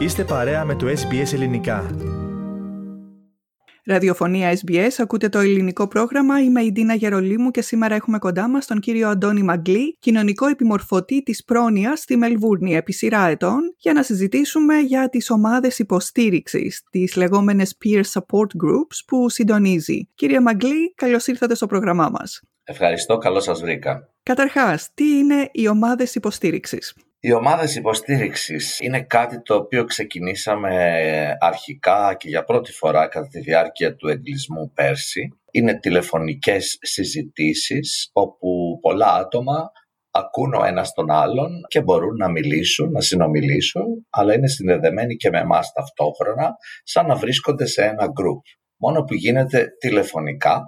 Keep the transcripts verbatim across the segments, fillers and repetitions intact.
Είστε παρέα με το ες μπι ες Ελληνικά. Ραδιοφωνία ες μπι ες, ακούτε το ελληνικό πρόγραμμα. Είμαι η Ντίνα Γερολίμου και σήμερα έχουμε κοντά μας τον κύριο Αντώνη Μαγκλή, κοινωνικό επιμορφωτή της πρόνοιας στη Μελβούρνη επί σειρά ετών, για να συζητήσουμε για τις ομάδες υποστήριξης, τις λεγόμενες peer support groups που συντονίζει. Κύριε Μαγκλή, καλώς ήρθατε στο πρόγραμμά μας. Ευχαριστώ, καλώς σας βρήκα. Καταρχάς, τι είναι οι ομάδες υποστήριξης? Οι ομάδες υποστήριξης είναι κάτι το οποίο ξεκινήσαμε αρχικά και για πρώτη φορά κατά τη διάρκεια του εγκλισμού πέρσι. Είναι τηλεφωνικές συζητήσεις όπου πολλά άτομα ακούν ο ένας τον άλλον και μπορούν να μιλήσουν, να συνομιλήσουν, αλλά είναι συνδεδεμένοι και με εμάς ταυτόχρονα, σαν να βρίσκονται σε ένα group. Μόνο που γίνεται τηλεφωνικά.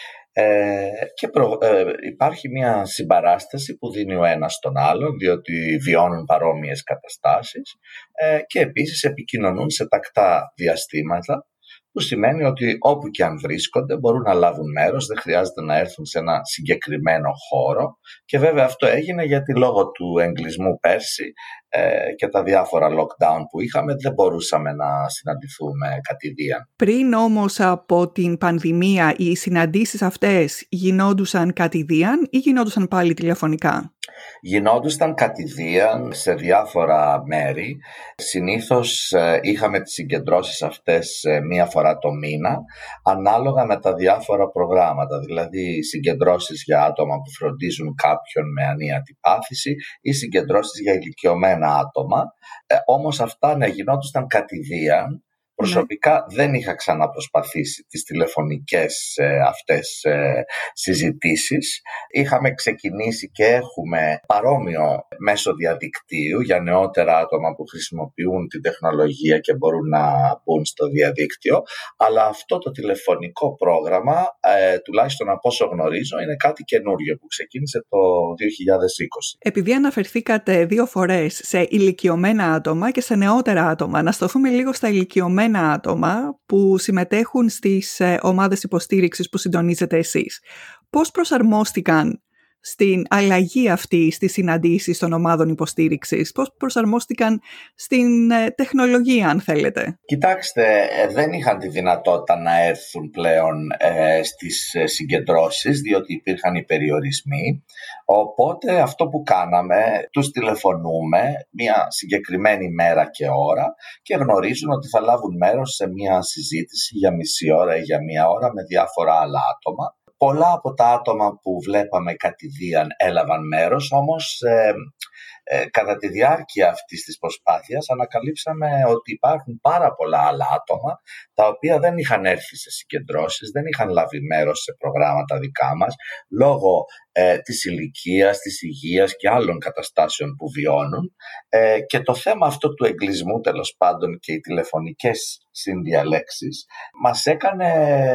Ε, και προ, ε, υπάρχει μια συμπαράσταση που δίνει ο ένας τον άλλον, διότι βιώνουν παρόμοιες καταστάσεις ε, και επίσης επικοινωνούν σε τακτά διαστήματα, που σημαίνει ότι όπου και αν βρίσκονται μπορούν να λάβουν μέρος, δεν χρειάζεται να έρθουν σε ένα συγκεκριμένο χώρο. Και βέβαια αυτό έγινε γιατί λόγω του εγκλισμού πέρσι ε, και τα διάφορα lockdown που είχαμε δεν μπορούσαμε να συναντηθούμε κατηδίαν. Πριν όμως από την πανδημία, οι συναντήσεις αυτές γινόντουσαν κατηδίαν ή γινόντουσαν πάλι τηλεφωνικά? Γινόντουσαν κατηδίαν σε διάφορα μέρη. Συνήθως ε, είχαμε τις συγκεντρώσεις αυτές ε, μία φορά το μήνα, ανάλογα με τα διάφορα προγράμματα, δηλαδή συγκεντρώσεις για άτομα που φροντίζουν κάποιον με ανίατη πάθηση ή συγκεντρώσεις για ηλικιωμένα άτομα. Ε, όμως αυτά να γινόντουσαν κατηδίαν. Προσωπικά δεν είχα ξαναπροσπαθήσει τις τηλεφωνικές ε, αυτές ε, συζητήσεις. Είχαμε ξεκινήσει και έχουμε παρόμοιο μέσω διαδικτύου για νεότερα άτομα που χρησιμοποιούν την τεχνολογία και μπορούν να μπουν στο διαδίκτυο. Αλλά αυτό το τηλεφωνικό πρόγραμμα, ε, τουλάχιστον από όσο γνωρίζω, είναι κάτι καινούριο που ξεκίνησε το δύο χιλιάδες είκοσι. Επειδή αναφερθήκατε δύο φορές σε ηλικιωμένα άτομα και σε νεότερα άτομα, να σταθούμε λίγο στα ηλικιωμένα άτομα που συμμετέχουν στις ομάδες υποστήριξης που συντονίζετε εσείς. Πώς προσαρμόστηκαν στην αλλαγή αυτή στις συναντήσεις των ομάδων υποστήριξης? Πώς προσαρμόστηκαν στην τεχνολογία, αν θέλετε? Κοιτάξτε, δεν είχαν τη δυνατότητα να έρθουν πλέον ε, στις συγκεντρώσεις, διότι υπήρχαν οι περιορισμοί. Οπότε αυτό που κάναμε, τους τηλεφωνούμε μια συγκεκριμένη μέρα και ώρα και γνωρίζουν ότι θα λάβουν μέρος σε μια συζήτηση για μισή ώρα ή για μία ώρα με διάφορα άλλα άτομα. Πολλά από τα άτομα που βλέπαμε κατηδίαν έλαβαν μέρος, όμως ε, ε, κατά τη διάρκεια αυτής της προσπάθειας ανακαλύψαμε ότι υπάρχουν πάρα πολλά άλλα άτομα τα οποία δεν είχαν έρθει σε συγκεντρώσεις, δεν είχαν λάβει μέρος σε προγράμματα δικά μας λόγω ε, της ηλικίας, της υγείας και άλλων καταστάσεων που βιώνουν ε, και το θέμα αυτό του εγκλισμού τέλος πάντων και οι τηλεφωνικές συνδιαλέξεις μας έκανε...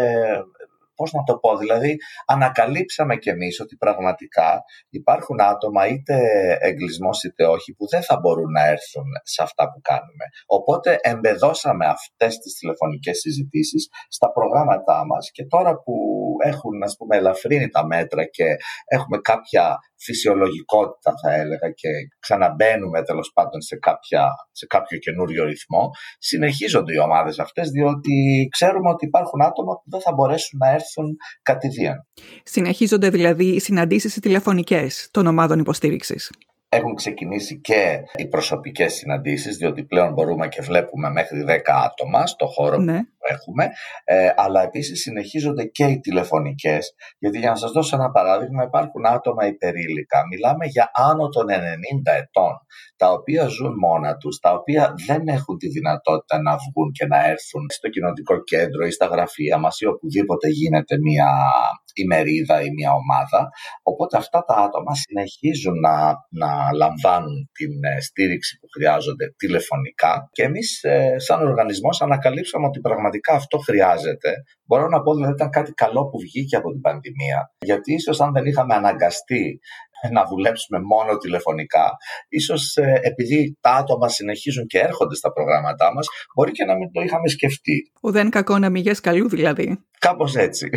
Πώς να το πω, δηλαδή ανακαλύψαμε κι εμείς ότι πραγματικά υπάρχουν άτομα είτε εγκλισμός είτε όχι που δεν θα μπορούν να έρθουν σε αυτά που κάνουμε. Οπότε εμπεδώσαμε αυτές τις τηλεφωνικές συζητήσεις στα προγράμματά μας και τώρα που έχουν, ας πούμε, ελαφρύνει τα μέτρα και έχουμε κάποια φυσιολογικότητα, θα έλεγα, και ξαναμπαίνουμε τέλος πάντων σε, κάποια, σε κάποιο καινούριο ρυθμό, συνεχίζονται οι ομάδες αυτές, διότι ξέρουμε ότι υπάρχουν άτομα που δεν θα μπορέσουν να έρθουν κατηδίαν. Συνεχίζονται δηλαδή οι συναντήσεις οι τηλεφωνικές των ομάδων υποστήριξης? Έχουν ξεκινήσει και οι προσωπικές συναντήσεις, διότι πλέον μπορούμε και βλέπουμε μέχρι δέκα άτομα στο χώρο ναι. που έχουμε, ε, αλλά επίσης συνεχίζονται και οι τηλεφωνικές, γιατί για να σας δώσω ένα παράδειγμα, υπάρχουν άτομα υπερήλικα, μιλάμε για άνω των ενενήντα ετών, τα οποία ζουν μόνα τους, τα οποία δεν έχουν τη δυνατότητα να βγουν και να έρθουν στο κοινοτικό κέντρο ή στα γραφεία μας ή οπουδήποτε γίνεται μια ημερίδα ή μια ομάδα, οπότε αυτά τα άτομα συνεχίζουν να, να λαμβάνουν την στήριξη που χρειάζονται τηλεφωνικά και εμείς ε, σαν οργανισμός ανακαλύψαμε ότι πραγματικά αυτό χρειάζεται. Μπορώ να πω δηλαδή ήταν κάτι καλό που βγήκε από την πανδημία, γιατί ίσως αν δεν είχαμε αναγκαστεί να δουλέψουμε μόνο τηλεφωνικά, ίσως ε, επειδή τα άτομα συνεχίζουν και έρχονται στα προγράμματά μας, μπορεί και να μην το είχαμε σκεφτεί. Ουδέν κακό να μη γες καλού δηλαδή. Κάπως έτσι.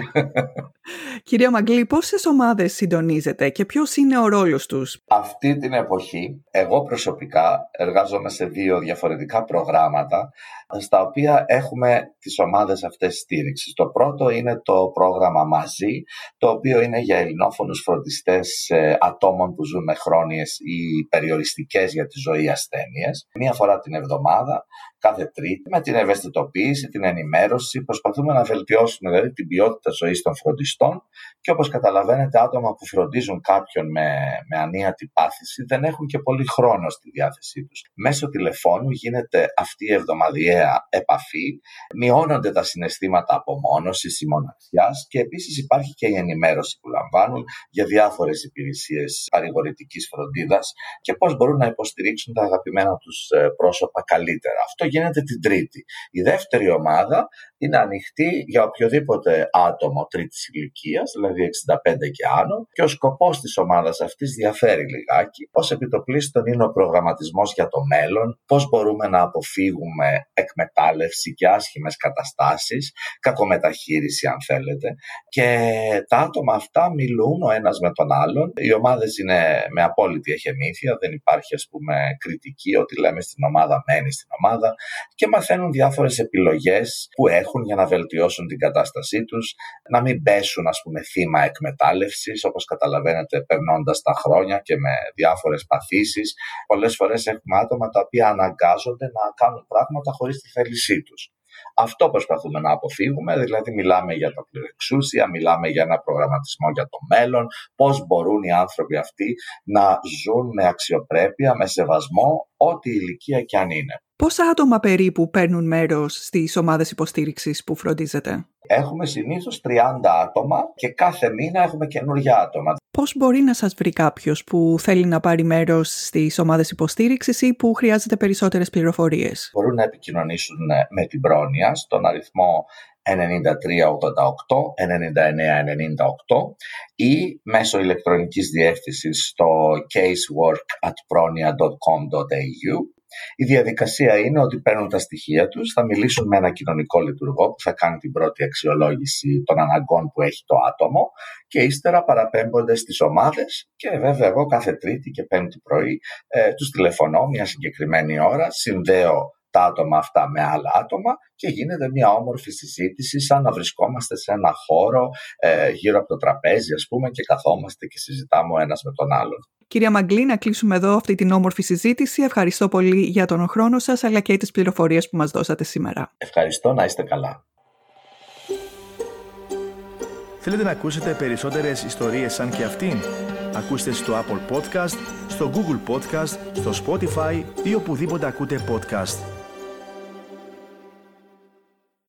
Κυρία Μαγκλή, πόσες ομάδες συντονίζετε και ποιος είναι ο ρόλος τους? Αυτή την εποχή, εγώ προσωπικά εργάζομαι σε δύο διαφορετικά προγράμματα, στα οποία έχουμε τις ομάδες αυτές στήριξης. Το πρώτο είναι το πρόγραμμα Μαζί, το οποίο είναι για ελληνόφωνους φροντιστές ατόμων που ζουν με χρόνιες ή περιοριστικές για τη ζωή ασθένειες. Μία φορά την εβδομάδα, κάθε Τρίτη, με την ευαισθητοποίηση, την ενημέρωση, προσπαθούμε να βελτιώσουμε δηλαδή την ποιότητα ζωής των φροντιστών και όπως καταλαβαίνετε, άτομα που φροντίζουν κάποιον με, με ανίατη πάθηση δεν έχουν και πολύ χρόνο στη διάθεσή τους. Μέσω τηλεφώνου γίνεται αυτή η εβδομαδιαία επαφή, μειώνονται τα συναισθήματα απομόνωσης ή μοναξιάς και επίσης υπάρχει και η ενημέρωση που λαμβάνουν για διάφορες υπηρεσίες παρηγορητικής φροντίδας και πώς μπορούν να υποστηρίξουν τα αγαπημένα τους πρόσωπα καλύτερα. Αυτό γίνεται την Τρίτη. Η δεύτερη ομάδα είναι ανοιχτή για οποιοδήποτε άτομο τρίτης ηλικίας, δηλαδή εξήντα πέντε και άνω, και ο σκοπός της ομάδας αυτής διαφέρει λιγάκι. Ως επιτοπλίστων είναι ο προγραμματισμός για το μέλλον, πώς μπορούμε να αποφύγουμε εκμετάλλευση και άσχημες καταστάσεις, κακομεταχείριση αν θέλετε, και τα άτομα αυτά μιλούν ο ένας με τον άλλον. Οι ομάδες είναι με απόλυτη εχεμήθεια, δεν υπάρχει ας πούμε κριτική, ότι λέμε στην ομάδα μένει στην ομάδα, και μαθαίνουν διάφορες επιλογές που έχουν για να βελτιώσουν την κατάστασή τους, να μην πέσουν ας πούμε θύμα εκμετάλλευσης, όπως καταλαβαίνετε περνώντας τα χρόνια και με διάφορες παθήσεις. Πολλές φορές έχουμε άτομα τα οποία αναγκάζονται να κάνουν πράγματα χωρίς τη θέλησή τους. Αυτό προσπαθούμε να αποφύγουμε, δηλαδή μιλάμε για τα πληρεξούσια, μιλάμε για ένα προγραμματισμό για το μέλλον, πώς μπορούν οι άνθρωποι αυτοί να ζουν με αξιοπρέπεια, με σεβασμό, ό,τι ηλικία κι αν είναι. Πόσα άτομα περίπου παίρνουν μέρος στις ομάδες υποστήριξης που φροντίζετε? Έχουμε συνήθως τριάντα άτομα και κάθε μήνα έχουμε καινούργια άτομα. Πώς μπορεί να σας βρει κάποιος που θέλει να πάρει μέρος στις ομάδες υποστήριξης ή που χρειάζεται περισσότερες πληροφορίες? Μπορούν να επικοινωνήσουν με την πρόνοια στον αριθμό εννιά τρία ογδόντα οκτώ ενενήντα εννέα ενενήντα οκτώ ή μέσω ηλεκτρονικής διεύθυνσης στο casework at pronia dot com dot a u. Η διαδικασία είναι ότι παίρνουν τα στοιχεία τους, θα μιλήσουν με ένα κοινωνικό λειτουργό που θα κάνει την πρώτη αξιολόγηση των αναγκών που έχει το άτομο και ύστερα παραπέμπονται στις ομάδες και βέβαια εγώ κάθε Τρίτη και Πέμπτη πρωί ε, τους τηλεφωνώ μια συγκεκριμένη ώρα, συνδέω τα άτομα αυτά με άλλα άτομα και γίνεται μια όμορφη συζήτηση σαν να βρισκόμαστε σε ένα χώρο ε, γύρω από το τραπέζι ας πούμε και καθόμαστε και συζητάμε ο ένας με τον άλλον. Κυρία Μαγκλή, να κλείσουμε εδώ αυτή την όμορφη συζήτηση. Ευχαριστώ πολύ για τον χρόνο σας αλλά και τις πληροφορίες που μας δώσατε σήμερα. Ευχαριστώ, να είστε καλά. Θέλετε να ακούσετε περισσότερες ιστορίες σαν και αυτήν? Ακούστε στο Apple Podcast, στο Google Podcast, στο Spotify ή οπουδήποτε ακούτε podcast.